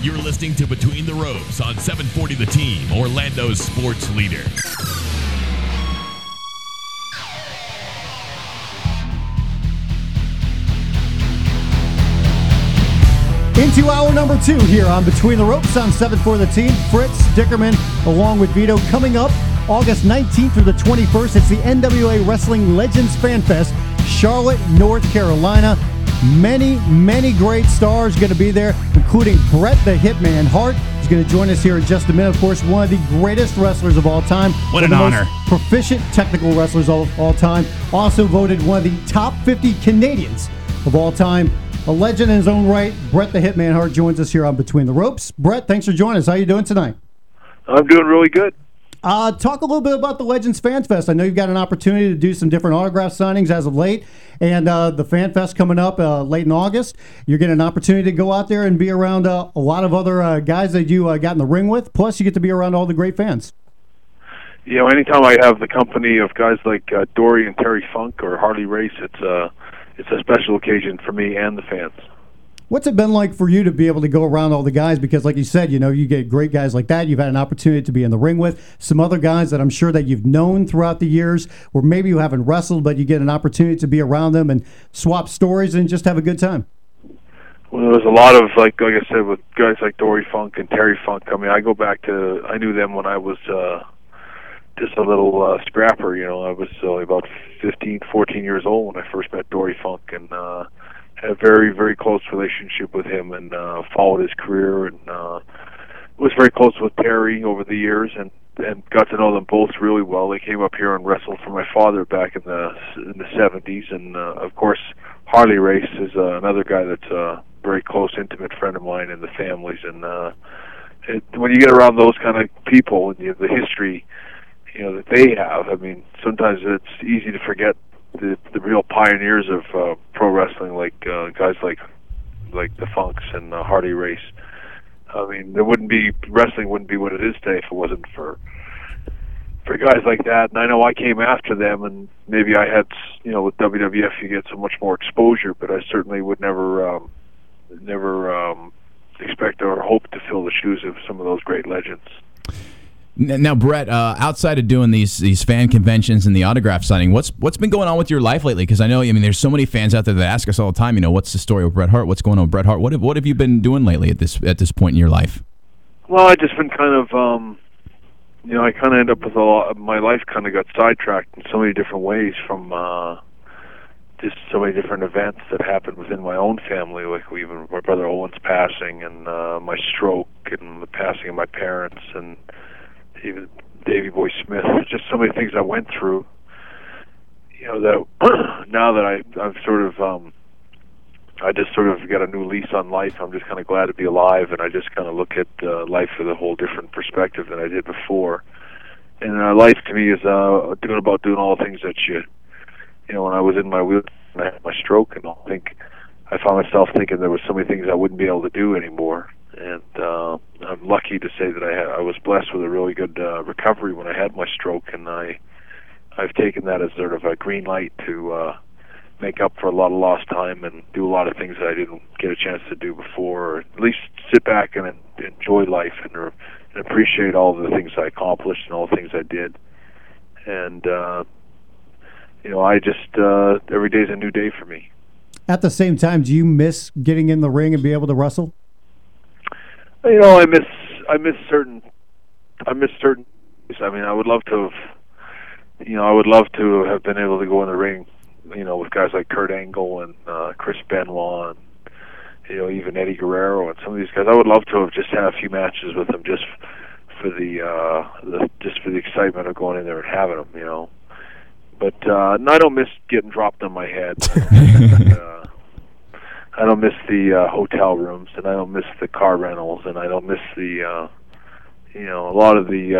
You're listening to Between the Ropes on 740 The Team, Orlando's sports leader. Into hour number 2 here on Between the Ropes on 740 The Team. Fritz Dickerman along with Vito. Coming up August 19th through the 21st, it's the NWA Wrestling Legends Fan Fest, Charlotte, North Carolina. Many great stars going to be there, including Bret the Hitman Hart. He's going to join us here in just a minute. Of course, one of the greatest wrestlers of all time. What an honor. Most proficient technical wrestlers of all time. Also voted one of the top 50 Canadians of all time. A legend in his own right, Bret the Hitman Hart joins us here on Between the Ropes. Bret, thanks for joining us. How are you doing tonight? I'm doing really good. Talk a little bit about the Legends Fan Fest. I know you've got an opportunity to do some different autograph signings as of late, and the Fan Fest coming up late in August. You're getting an opportunity to go out there and be around a lot of other guys that you got in the ring with, plus you get to be around all the great fans. You know, anytime I have the company of guys like Dory and Terry Funk or Harley Race, it's a special occasion for me and the fans. What's it been like for you to be able to go around all the guys? Because like you said, you know, you get great guys like that. You've had an opportunity to be in the ring with some other guys that I'm sure that you've known throughout the years, or maybe you haven't wrestled, but you get an opportunity to be around them and swap stories and just have a good time. Well, there's a lot of, like I said, with guys like Dory Funk and Terry Funk. I mean, I go back to, I knew them when I was just a little scrapper, you know. I was only about 15, 14 years old when I first met Dory Funk, and had a very close relationship with him, and followed his career, and was very close with Terry over the years, and got to know them both really well. They came up here and wrestled for my father back in the 70s, and of course Harley Race is another guy that's a very close, intimate friend of mine and the families. And when you get around those kind of people and the history, you know, that they have, I mean, sometimes it's easy to forget the real pioneers of pro wrestling, like guys like the Funks and Harley Race. I mean, wrestling wouldn't be what it is today if it wasn't for guys like that. And I know I came after them, and maybe I had, you know, with WWF you get so much more exposure, but I certainly would never expect or hope to fill the shoes of some of those great legends. Now, Bret, outside of doing these fan conventions and the autograph signing, what's been going on with your life lately? Because I know, I mean, there's so many fans out there that ask us all the time, you know, what's the story with Bret Hart? What's going on with Bret Hart? What have you been doing lately at this point in your life? Well, I just been kind of, you know, I kind of end up with my life kind of got sidetracked in so many different ways from just so many different events that happened within my own family, like even my brother Owen's passing, and my stroke, and the passing of my parents, and even Davey Boy Smith. Just so many things I went through, you know, that now that I've sort of I just sort of got a new lease on life. I'm just kind of glad to be alive, and I just kind of look at life with a whole different perspective than I did before. And life to me is doing all the things that you know, when I was in my wheelchair and I had my stroke, and I found myself thinking there was so many things I wouldn't be able to do anymore. And I'm lucky to say that I was blessed with a really good recovery when I had my stroke, and I've taken that as sort of a green light to make up for a lot of lost time and do a lot of things that I didn't get a chance to do before, or at least sit back and enjoy life and appreciate all the things I accomplished and all the things I did. And you know, I just every day is a new day for me. At the same time, do you miss getting in the ring and be able to wrestle? You know, I miss certain. I mean, I would love to have been able to go in the ring, you know, with guys like Kurt Angle and Chris Benoit, and, you know, even Eddie Guerrero and some of these guys. I would love to have just had a few matches with them, just for the excitement of going in there and having them, you know. But I don't miss getting dropped on my head. I don't miss the hotel rooms, and I don't miss the car rentals, and I don't miss the, you know, a lot of the,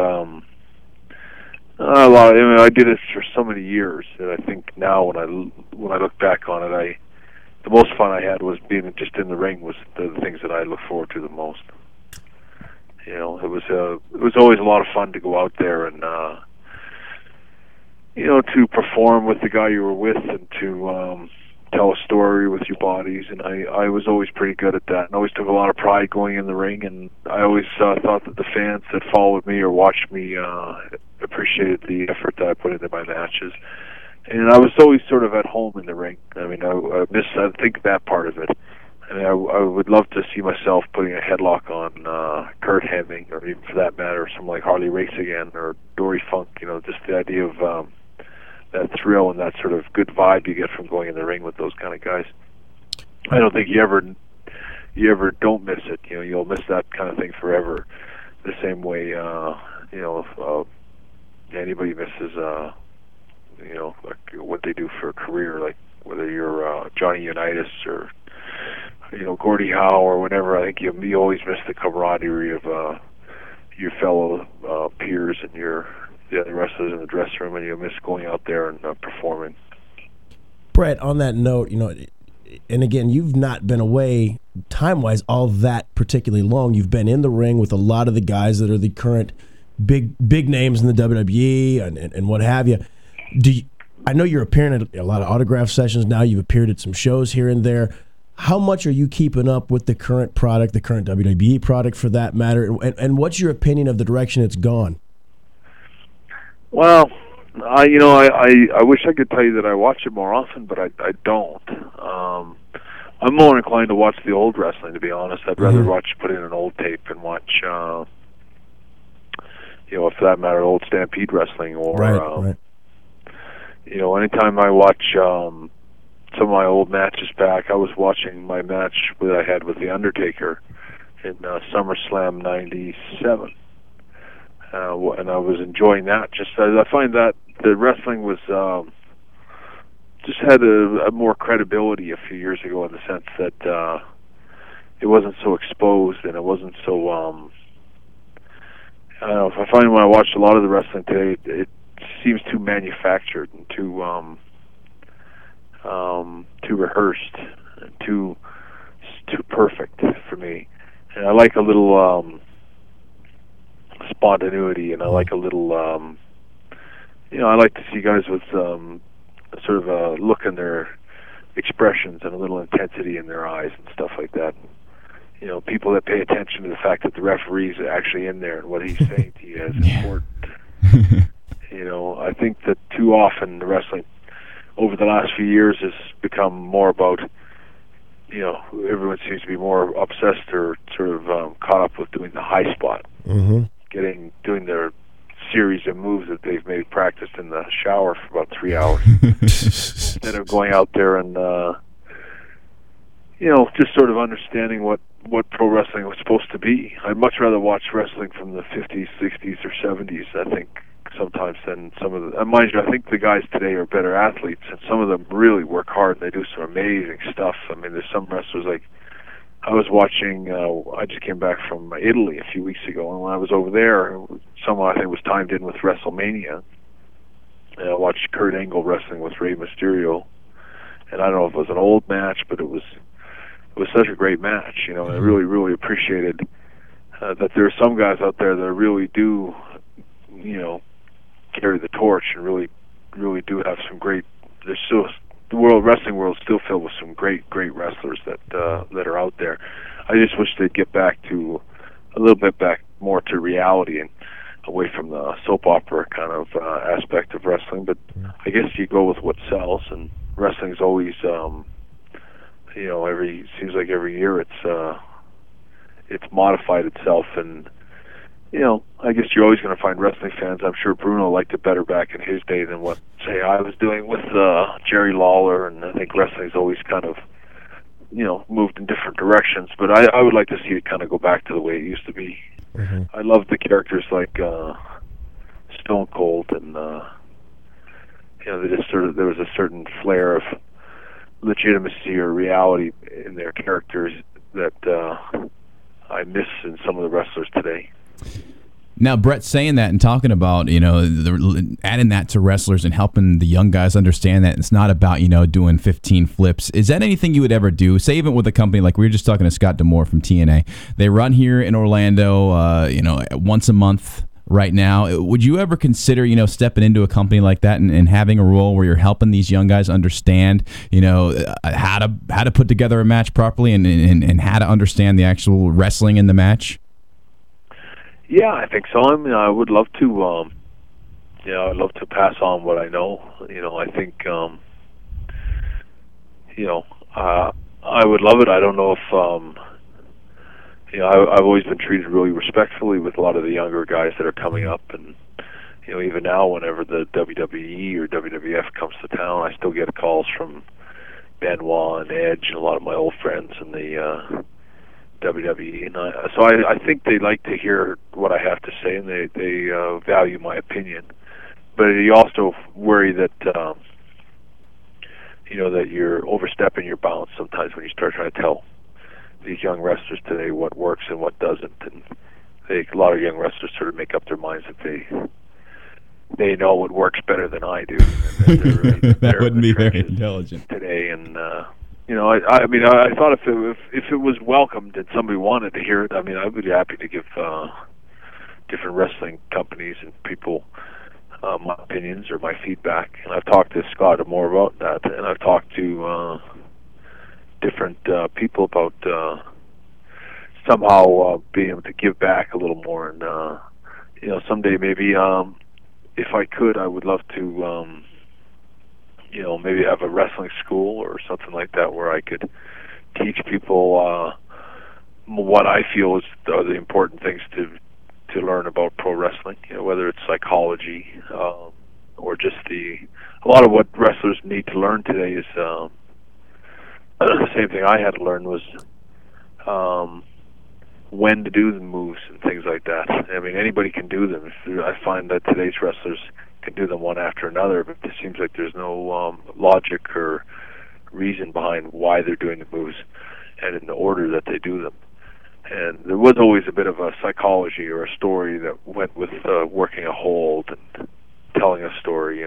I mean, I did it for so many years that I think now when I look back on it, the most fun I had was being just in the ring was the things that I look forward to the most. You know, it was always a lot of fun to go out there and, you know, to perform with the guy you were with, and to tell a story with your bodies, and I was always pretty good at that, and always took a lot of pride going in the ring, and I always thought that the fans that followed me or watched me appreciated the effort that I put into my matches. And I was always sort of at home in the ring. I mean, I think that part of it. I mean, I would love to see myself putting a headlock on Kurt Hemming, or even for that matter, someone like Harley Race again, or Dory Funk. You know, just the idea of that thrill and that sort of good vibe you get from going in the ring with those kind of guys. I don't think you ever don't miss it. You know, you'll miss that kind of thing forever. The same way, if anybody misses, like what they do for a career, like whether you're Johnny Unitas or Gordie Howe or whatever. I think you always miss the camaraderie of your fellow peers and the other wrestlers in the dressing room, and you miss going out there and performing. Brett, on that note, and again, you've not been away time-wise all that particularly long. You've been in the ring with a lot of the guys that are the current big names in the WWE and what have you. I know you're appearing at a lot of autograph sessions now. You've appeared at some shows here and there. How much are you keeping up with the current product, the current WWE product for that matter, and what's your opinion of the direction it's gone? Well, I wish I could tell you that I watch it more often, but I don't. I'm more inclined to watch the old wrestling, to be honest. I'd rather put in an old tape and watch, for that matter, old Stampede wrestling, or right. Anytime I watch some of my old matches back. I was watching my match that I had with The Undertaker in SummerSlam '97. And I was enjoying that. I find that the wrestling was just had a more credibility a few years ago, in the sense that it wasn't so exposed, and it wasn't so. I don't know. If I find when I watch a lot of the wrestling today, it seems too manufactured and too rehearsed and too perfect for me. And I like a little. Spontaneity, and I like a little I like to see guys with sort of a look in their expressions and a little intensity in their eyes and stuff like that. People that pay attention to the fact that the referee's actually in there and what he's saying to you is important. I think that too often the wrestling over the last few years has become more about everyone seems to be more obsessed or sort of caught up with doing the high spot. Doing their series of moves that they've maybe practiced in the shower for about 3 hours instead of going out there and just sort of understanding what pro wrestling was supposed to be. I'd much rather watch wrestling from the 50s, 60s, or 70s, I think, sometimes, than some of the... mind you, I think the guys today are better athletes, and some of them really work hard, and they do some amazing stuff. I mean, there's some wrestlers like... I was watching, I just came back from Italy a few weeks ago, and when I was over there, someone I think was timed in with WrestleMania, and I watched Kurt Angle wrestling with Rey Mysterio, and I don't know if it was an old match, but it was such a great match, and I really, really appreciated that there are some guys out there that really do, carry the torch and really, really do have some great, there's still... The wrestling world is still filled with some great wrestlers that are out there. I just wish they'd get back to a little bit back more to reality and away from the soap opera kind of aspect of wrestling. But I guess you go with what sells, and wrestling's always, seems like every year it's modified itself, and I guess you're always going to find wrestling fans. I'm sure Bruno liked it better back in his day than what, say, I was doing with Jerry Lawler, and I think wrestling's always kind of, moved in different directions. But I would like to see it kind of go back to the way it used to be. I love the characters like Stone Cold, and they just there was a certain flair of legitimacy or reality in their characters that I miss in some of the wrestlers today. Now, Brett, saying that and talking about, adding that to wrestlers and helping the young guys understand that it's not about, doing 15 flips. Is that anything you would ever do? Say even with a company like we were just talking to Scott D'Amore from TNA. They run here in Orlando, once a month. right now. Would you ever consider, stepping into a company like that and having a role where you're helping these young guys understand, how to put together a match properly and how to understand the actual wrestling in the match? Yeah, I think so. I mean, I would love to. I'd love to pass on what I know. I think. I would love it. I don't know if. I've always been treated really respectfully with a lot of the younger guys that are coming up, and even now, whenever the WWE or WWF comes to town, I still get calls from Benoit and Edge and a lot of my old friends in the WWE, and so I think they like to hear what I have to say, and they value my opinion. But you also worry that that you're overstepping your bounds sometimes when you start trying to tell these young wrestlers today what works and what doesn't, and a lot of young wrestlers sort of make up their minds that they know what works better than I do. That wouldn't be very intelligent today, and I mean, I thought if it was welcomed and somebody wanted to hear it, I mean, I would be happy to give different wrestling companies and people my opinions or my feedback. And I've talked to Scott more about that, and I've talked to different people about somehow being able to give back a little more. And someday maybe if I could, I would love to maybe have a wrestling school or something like that where I could teach people what I feel are the important things to learn about pro wrestling, whether it's psychology or just a lot of what wrestlers need to learn today is the same thing I had to learn was when to do the moves and things like that. I mean, anybody can do them. I find that today's wrestlers can do them one after another, but it seems like there's no logic or reason behind why they're doing the moves and in the order that they do them. And there was always a bit of a psychology or a story that went with working a hold and telling a story,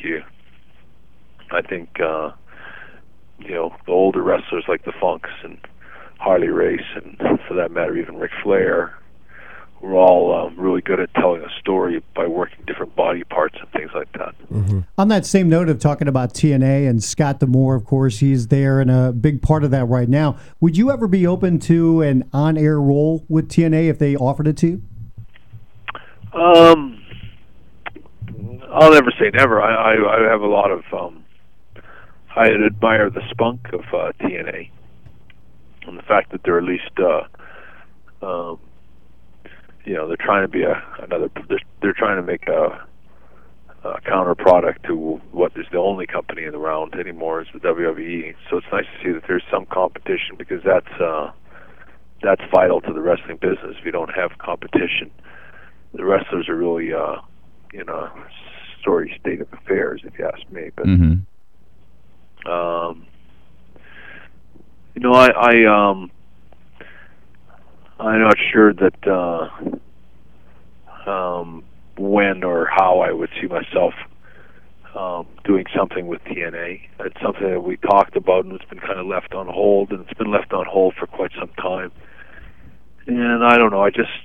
I think, the older wrestlers like the Funks and Harley Race, and for that matter, even Ric Flair, were all really good at telling a story by working different body parts and things like that. Mm-hmm. On that same note of talking about TNA and Scott D'Amore, of course, he's there and a big part of that right now. Would you ever be open to an on-air role with TNA if they offered it to you? I'll never say never. I have a lot of... I admire the spunk of TNA and the fact that they're at least... they're trying to be they're trying to make a counter product to what is the only company in the round anymore is the WWE. So it's nice to see that there's some competition, because that's vital to the wrestling business. If you don't have competition, the wrestlers are really in a sorry state of affairs, if you ask me. But I'm not sure that when or how I would see myself doing something with TNA. It's something that we talked about, and it's been kind of left on hold, and it's been left on hold for quite some time. And I don't know, I just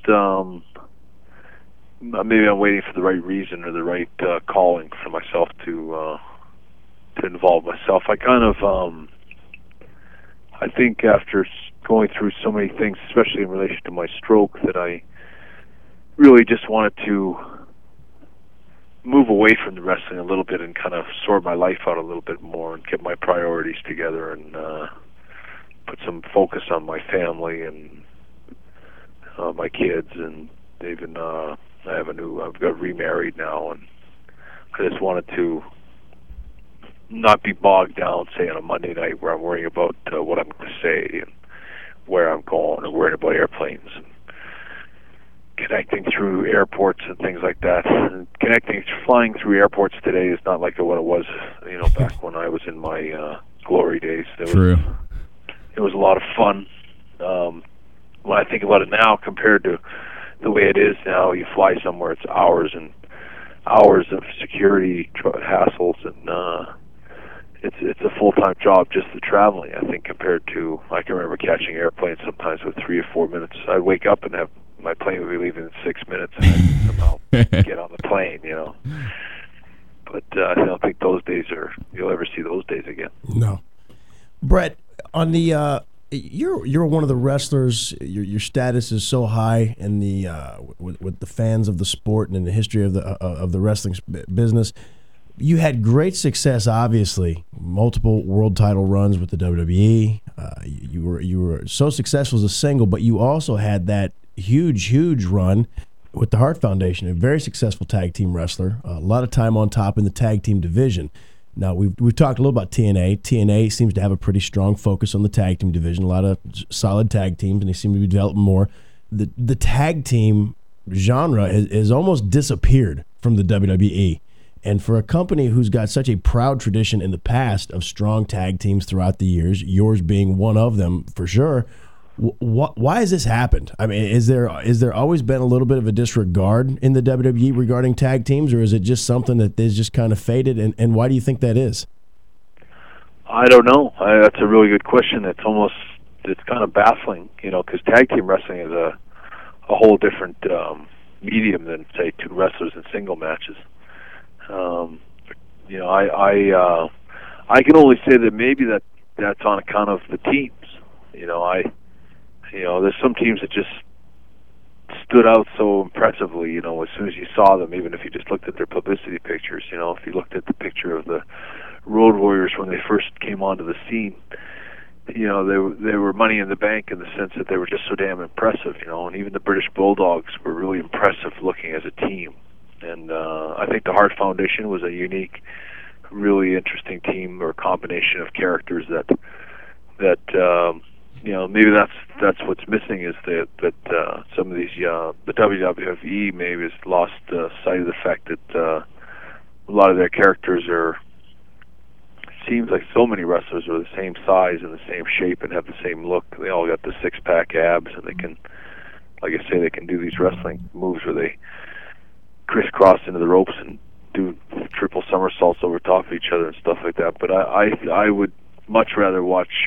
maybe I'm waiting for the right reason or the right calling for myself to involve myself. I kind of I think after going through so many things, especially in relation to my stroke, that I really just wanted to move away from the wrestling a little bit and kind of sort my life out a little bit more and get my priorities together and put some focus on my family and my kids, and even I've got remarried now, and I just wanted to not be bogged down, say, on a Monday night where I'm worrying about what I'm going to say and where I'm going, and worrying about airplanes and connecting through airports and things like that. And flying through airports today is not like what it was, back when I was in my glory days. True. It was a lot of fun. When I think about it now compared to the way it is now, you fly somewhere, it's hours and hours of security hassles, and it's a full-time job just the traveling, I think, compared to, I can remember catching airplanes sometimes with 3 or 4 minutes. I'd wake up and have my plane would be leaving in 6 minutes, and I'd somehow get on the plane, But I don't think you'll ever see those days again. No. Brett, on the you're one of the wrestlers. Your status is so high in the with the fans of the sport and in the history of the wrestling business. You had great success, obviously, multiple world title runs with the WWE. You were so successful as a single, but you also had that huge run with the Hart Foundation, a very successful tag team wrestler, a lot of time on top in the tag team division. Now, we've talked a little about TNA. TNA seems to have a pretty strong focus on the tag team division, a lot of solid tag teams, and they seem to be developing more. The tag team genre has almost disappeared from the WWE. And for a company who's got such a proud tradition in the past of strong tag teams throughout the years, yours being one of them for sure, why has this happened? I mean, is there always been a little bit of a disregard in the WWE regarding tag teams, or is it just something that is just kind of faded? And why do you think that is? I don't know. That's a really good question. It's kind of baffling, because tag team wrestling is a whole different medium than, say, two wrestlers in single matches. I can only say that maybe that's on account of the teams. There's some teams that just stood out so impressively, as soon as you saw them, even if you just looked at their publicity pictures, if you looked at the picture of the Road Warriors when they first came onto the scene, they were money in the bank in the sense that they were just so damn impressive, and even the British Bulldogs were really impressive looking as a team. And I think the Hart Foundation was a unique, really interesting team or combination of characters that maybe that's what's missing is that some of these the WWE maybe has lost sight of the fact that a lot of their characters seems like so many wrestlers are the same size and the same shape and have the same look. They all got the six-pack abs, and they can, like I say, they can do these wrestling moves where they crisscross into the ropes and do triple somersaults over top of each other and stuff like that. But I would much rather watch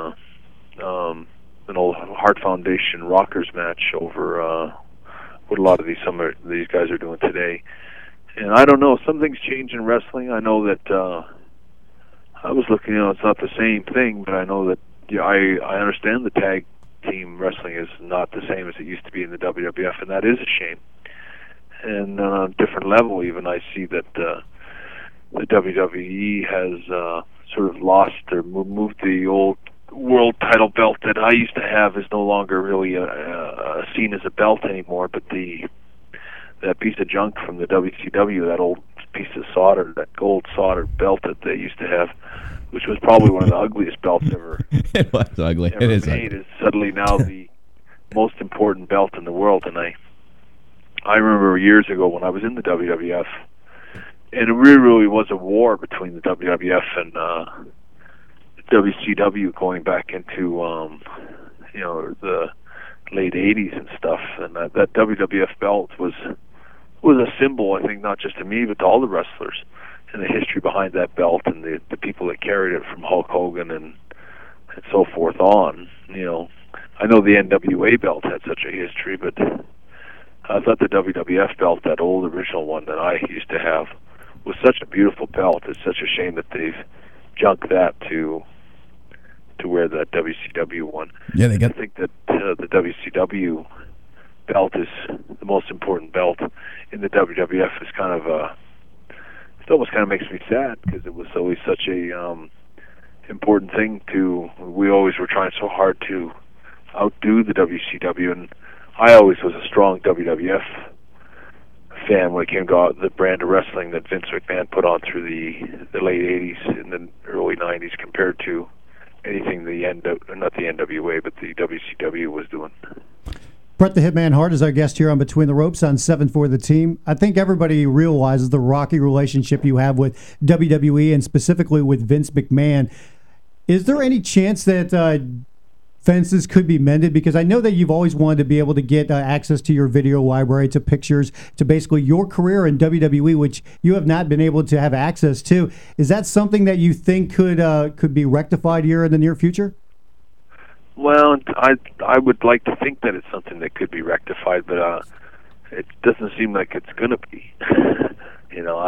an old Hart Foundation Rockers match over what a lot of some of these guys are doing today. And I don't know, some things change in wrestling. I know that I was looking, it's not the same thing, but I know that I understand the tag team wrestling is not the same as it used to be in the WWF, and that is a shame. And on a different level, even, I see that the WWE has sort of lost or moved the old world title belt that I used to have is no longer really seen as a belt anymore, but that piece of junk from the WCW, that old piece of solder, that gold soldered belt that they used to have, which was probably one of the ugliest belts ever. It was ugly. Ever it is made, ugly. Is suddenly now the most important belt in the world. And I remember years ago when I was in the WWF, and it really was a war between the WWF and WCW going back into the late 80s and stuff. And that WWF belt was a symbol, I think, not just to me, but to all the wrestlers, and the history behind that belt and the people that carried it from Hulk Hogan and so forth on. I know the NWA belt had such a history, but I thought the WWF belt, that old original one that I used to have, was such a beautiful belt. It's such a shame that they've junked that to wear that WCW one. Yeah, I think that the WCW belt is the most important belt in the WWF. Is kind of it almost kind of makes me sad because it was always such a important thing we always were trying so hard to outdo the WCW, and I always was a strong WWF fan when it came to the brand of wrestling that Vince McMahon put on through the late 80s and the early 90s compared to anything not the NWA, but the WCW was doing. Bret the Hitman Hart is our guest here on Between the Ropes on 7 for the Team. I think everybody realizes the rocky relationship you have with WWE and specifically with Vince McMahon. Is there any chance that fences could be mended? Because I know that you've always wanted to be able to get access to your video library, to pictures, to basically your career in WWE, which you have not been able to have access to. Is that something that you think could be rectified here in the near future? Well, I would like to think that it's something that could be rectified, but it doesn't seem like it's going to be. You know,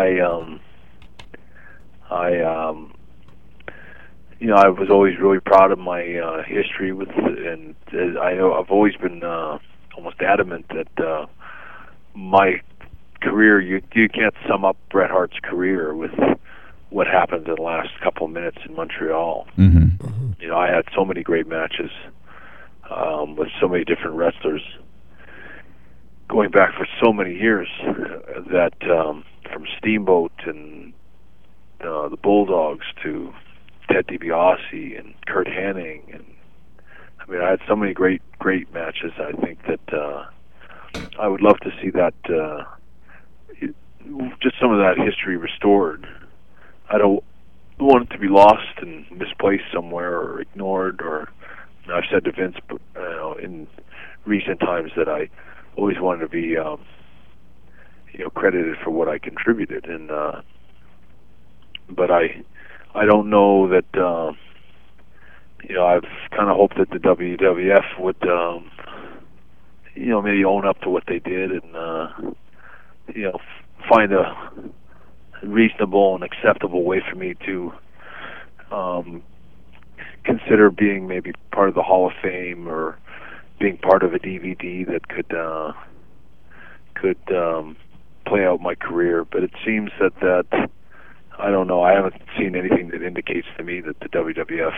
I was always really proud of my history with, and I know I've always been almost adamant that my career, you can't sum up Bret Hart's career with what happened in the last couple of minutes in Montreal. Mm-hmm. You know, I had so many great matches with so many different wrestlers going back for so many years that from Steamboat and the Bulldogs to Ted DiBiase and Kurt Hennig, and I mean, I had so many great matches. I think that I would love to see that just some of that history restored. I don't want it to be lost and misplaced somewhere or ignored. Or I've said to Vince, in recent times that I always wanted to be, credited for what I contributed, and but I don't know that. I've kind of hoped that the WWF would, maybe own up to what they did and, find a reasonable and acceptable way for me to consider being maybe part of the Hall of Fame or being part of a DVD that could play out my career. But it seems that I don't know. I haven't seen anything that indicates to me that the WWF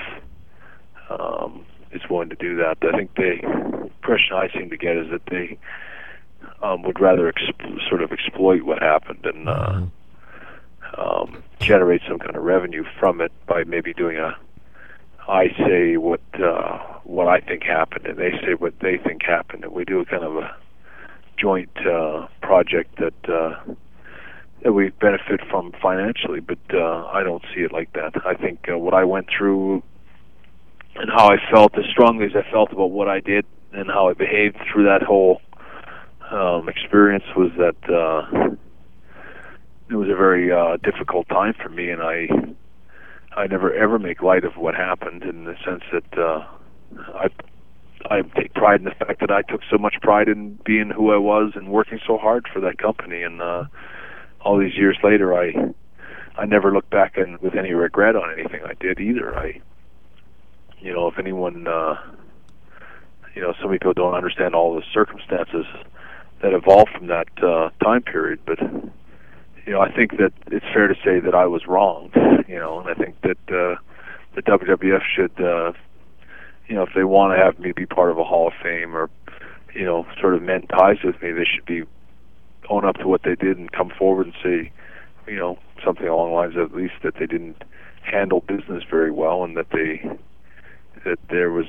is willing to do that. I think the impression I seem to get is that they would rather sort of exploit what happened and generate some kind of revenue from it by maybe doing I say what I think happened and they say what they think happened, and we do a kind of a joint project that we benefit from financially. But I don't see it like that. I think what I went through and how I felt, as strongly as I felt about what I did and how I behaved through that whole experience, was that it was a very difficult time for me, and I never ever make light of what happened, in the sense that I take pride in the fact that I took so much pride in being who I was and working so hard for that company. And all these years later, I never look back and with any regret on anything I did either. If anyone, some people don't understand all the circumstances that evolved from that time period, but I think that it's fair to say that I was wrong, and I think that the WWF should, if they want to have me be part of a Hall of Fame or, sort of mend ties with me, they should own up to what they did and come forward and say, something along the lines of at least that they didn't handle business very well, and that there was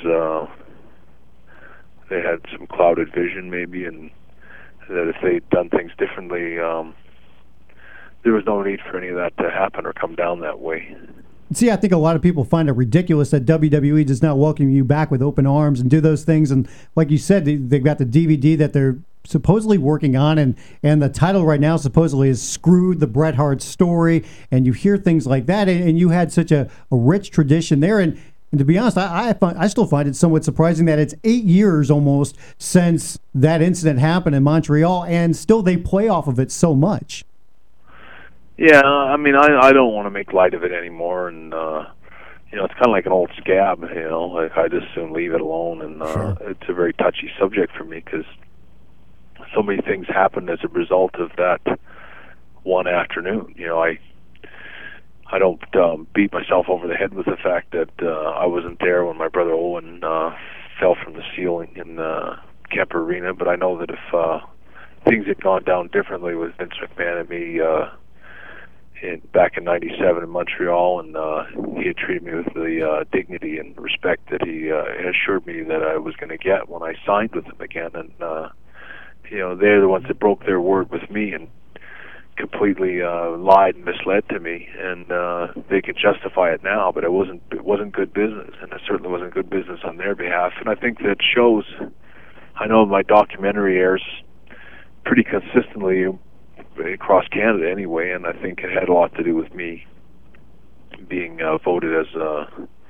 they had some clouded vision maybe, and that if they'd done things differently, there was no need for any of that to happen or come down that way. See, I think a lot of people find it ridiculous that WWE does not welcome you back with open arms and do those things. And like you said, they've got the DVD that they're supposedly working on, and the title right now supposedly is Screwed, the Bret Hart Story. And you hear things like that, and you had such a rich tradition there. And to be honest, I still find it somewhat surprising that it's 8 years almost since that incident happened in Montreal, and still they play off of it so much. Yeah, I mean, I don't want to make light of it anymore, and it's kind of like an old scab. Like I just soon leave it alone, and Sure. It's a very touchy subject for me because so many things happened as a result of that one afternoon. I don't beat myself over the head with the fact that I wasn't there when my brother Owen fell from the ceiling in Kemper Arena, but I know that if things had gone down differently with Vince McMahon and me back in '97 in Montreal, and he had treated me with the dignity and respect that he assured me that I was going to get when I signed with him again. And they're the ones that broke their word with me and completely lied and misled to me, and they can justify it now, but it wasn't good business, and it certainly wasn't good business on their behalf. And I think that shows. I know my documentary airs pretty consistently across Canada anyway, and I think it had a lot to do with me being voted as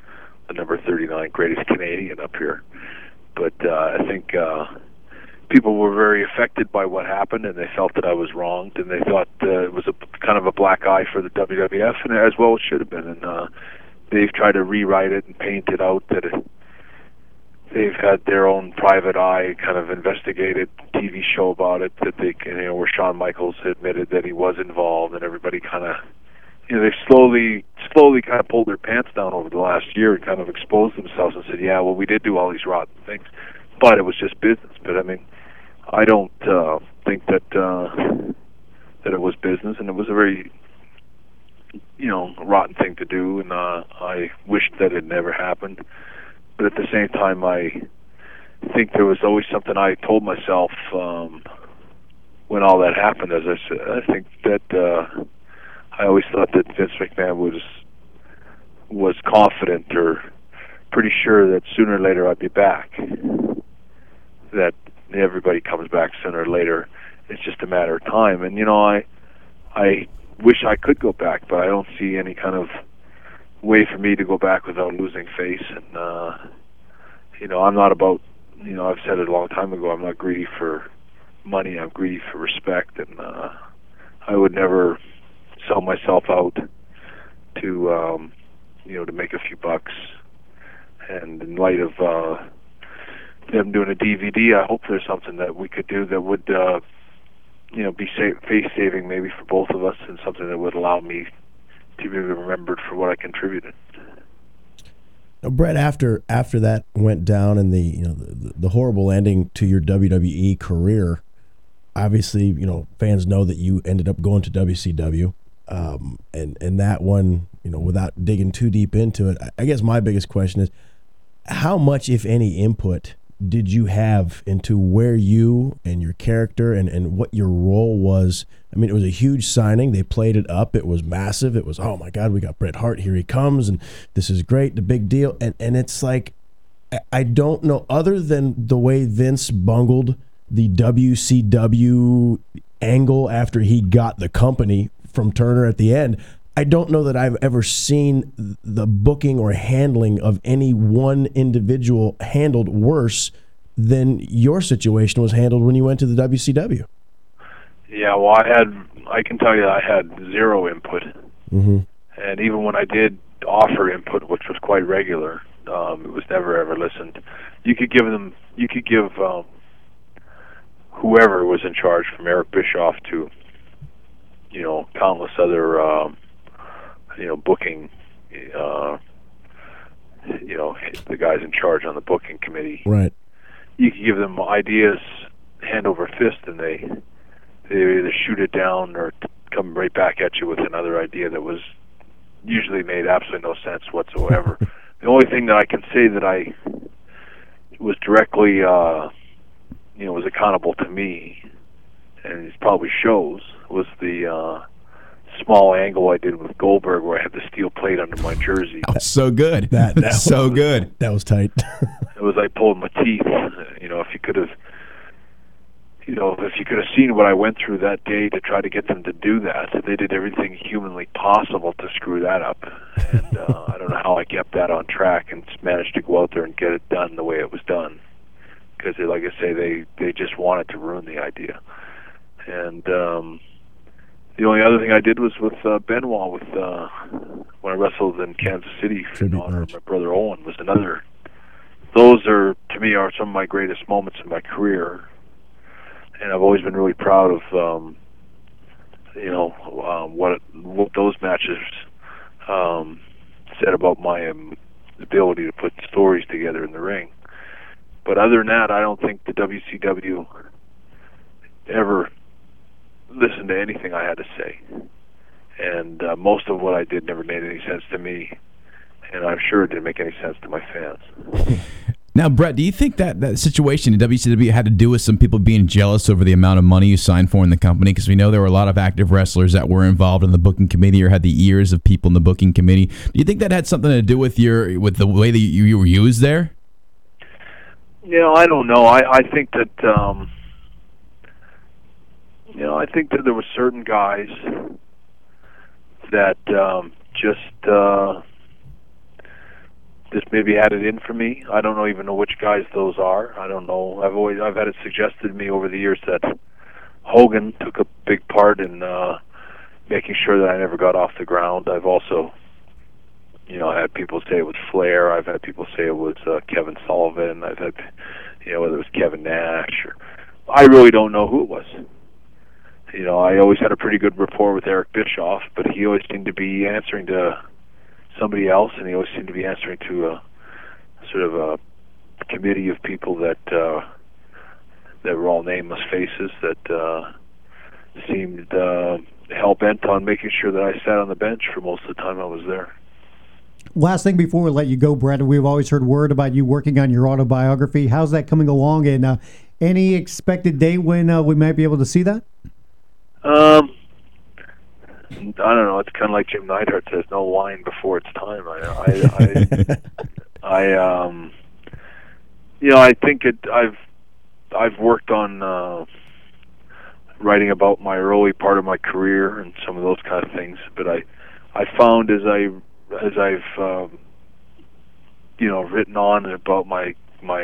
the number 39 greatest Canadian up here. But I think people were very affected by what happened, and they felt that I was wronged, and they thought it was kind of a black eye for the WWF, and as well it should have been. And they've tried to rewrite it and paint it out that they've had their own private eye kind of investigated TV show about it, that they, where Shawn Michaels admitted that he was involved, and everybody kind of, they've slowly kind of pulled their pants down over the last year and kind of exposed themselves and said, yeah, well, we did do all these rotten things, but it was just business. But I mean, I don't think that it was business, and it was a very, rotten thing to do, and I wished that it never happened. But at the same time, I think there was always something I told myself when all that happened. As I said, I think that I always thought that Vince McMahon was confident or pretty sure that sooner or later I'd be back. That everybody comes back sooner or later. It's just a matter of time. And I wish I could go back, but I don't see any kind of way for me to go back without losing face. And I'm not about, I've said it a long time ago, I'm not greedy for money, I'm greedy for respect, and I would never sell myself out to to make a few bucks. And in light of them doing a DVD, I hope there's something that we could do that would be face saving maybe for both of us, and something that would allow me to be remembered for what I contributed. Now, Bret, after that went down and the horrible ending to your WWE career, obviously, fans know that you ended up going to WCW, and that one, without digging too deep into it, I guess my biggest question is, how much, if any, input did you have into where you and your character and what your role was? I mean, it was a huge signing. They played it up. It was massive. It was, oh my God, we got Bret Hart. Here he comes, and this is great, the big deal. And it's like, I don't know, other than the way Vince bungled the WCW angle after he got the company from Turner at the end, I don't know that I've ever seen the booking or handling of any one individual handled worse than your situation was handled when you went to the WCW. Yeah, well, I can tell you I had zero input. Mm-hmm. And even when I did offer input, which was quite regular, it was never ever listened. You could give whoever was in charge, from Eric Bischoff to, countless other, booking, the guys in charge on the booking committee. Right. You could give them ideas hand over fist, and they either shoot it down or come right back at you with another idea that was usually made absolutely no sense whatsoever. The only thing that I can say that I was directly, was accountable to me, and it probably shows, was the small angle I did with Goldberg where I had the steel plate under my jersey. That was so good. That so good. That was tight. It was like pulling my teeth. If you could have seen what I went through that day to try to get them to do that, they did everything humanly possible to screw that up. And I don't know how I kept that on track and managed to go out there and get it done the way it was done. Because, like I say, they just wanted to ruin the idea. And the only other thing I did was with Benoit, when I wrestled in Kansas City in honor of my brother Owen, was another. Those are, to me, are some of my greatest moments in my career, and I've always been really proud of, what those matches said about my ability to put stories together in the ring. But other than that, I don't think the WCW ever listened to anything I had to say, and most of what I did never made any sense to me, and I'm sure it didn't make any sense to my fans. Now, Bret, do you think that situation in WCW had to do with some people being jealous over the amount of money you signed for in the company? Because we know there were a lot of active wrestlers that were involved in the booking committee or had the ears of people in the booking committee. Do you think that had something to do with the way that you were used there? I don't know. I think that I think that there were certain guys that just maybe had it in for me. I don't even know which guys those are. I don't know. I've had it suggested to me over the years that Hogan took a big part in making sure that I never got off the ground. I've also, had people say it was Flair. I've had people say it was Kevin Sullivan. I've had, whether it was Kevin Nash. I really don't know who it was. I always had a pretty good rapport with Eric Bischoff, but he always seemed to be answering to somebody else, and he always seemed to be answering to a sort of a committee of people that were all nameless faces that seemed hell-bent on making sure that I sat on the bench for most of the time I was there. Last thing before we let you go, Brett, we've always heard word about you working on your autobiography. How's that coming along, and any expected date when we might be able to see that? I don't know. It's kind of like Jim Neidhart says, "No wine before it's time." I think I've worked on writing about my early part of my career and some of those kind of things. But I found as I've written on about my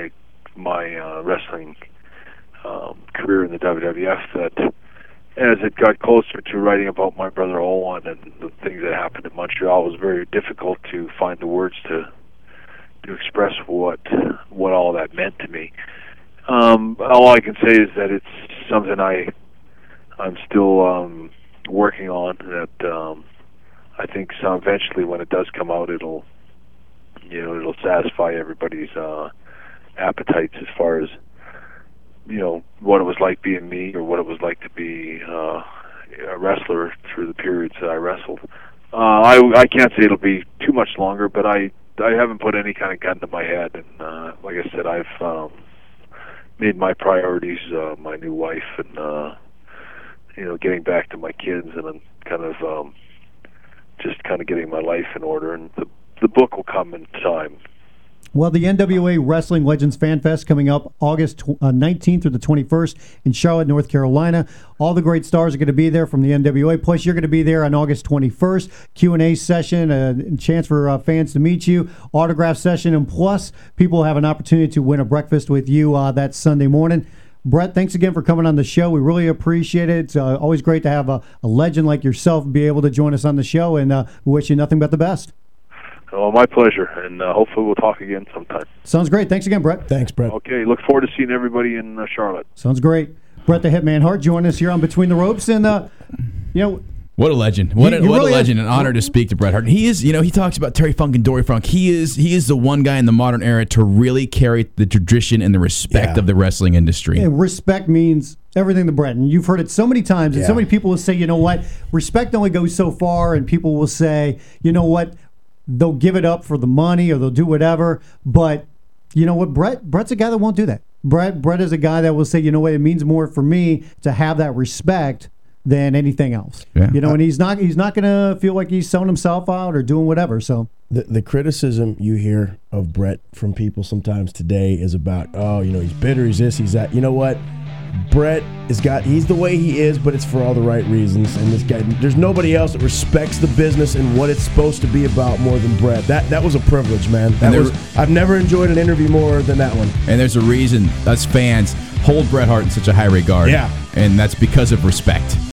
wrestling career in the WWF that, as it got closer to writing about my brother Owen and the things that happened in Montreal, it was very difficult to find the words to express what all that meant to me. All I can say is that it's something I'm still working on. That I think eventually, when it does come out, it'll satisfy everybody's appetites as far as what it was like being me, or what it was like to be a wrestler through the periods that I wrestled. I can't say it'll be too much longer, but I haven't put any kind of gun to my head, and like I said, I've made my priorities my new wife, and getting back to my kids, and I'm kind of just getting my life in order, and the book will come in time. Well, the NWA Wrestling Legends Fan Fest coming up August 19th through the 21st in Charlotte, North Carolina. All the great stars are going to be there from the NWA. Plus, you're going to be there on August 21st. Q&A session, a chance for fans to meet you, autograph session, and plus, people have an opportunity to win a breakfast with you that Sunday morning. Brett, thanks again for coming on the show. We really appreciate it. It's always great to have a legend like yourself be able to join us on the show, and we wish you nothing but the best. Oh, my pleasure, and hopefully we'll talk again sometime. Sounds great. Thanks again, Brett. Thanks, Brett. Okay, look forward to seeing everybody in Charlotte. Sounds great. Brett the Hitman Hart joining us here on Between the Ropes, and what a legend! What a really legend! An honor to speak to Bret Hart. He is, he talks about Terry Funk and Dory Funk. He is the one guy in the modern era to really carry the tradition and the respect of the wrestling industry. And respect means everything to Brett, and you've heard it so many times, and so many people will say, you know what, respect only goes so far, and people will say, you know what, they'll give it up for the money or they'll do whatever, but you know what, Brett's a guy that won't do that. Brett is a guy that will say, you know what, it means more for me to have that respect than anything else. Yeah. And he's not going to feel like he's selling himself out or doing whatever. So the criticism you hear of Brett from people sometimes today is about, he's bitter, he's this, he's that. You know what? Brett he's the way he is, but it's for all the right reasons. And this guy, there's nobody else that respects the business and what it's supposed to be about more than Brett. That was a privilege, man. I've never enjoyed an interview more than that one. And there's a reason us fans hold Bret Hart in such a high regard. Yeah. And that's because of respect.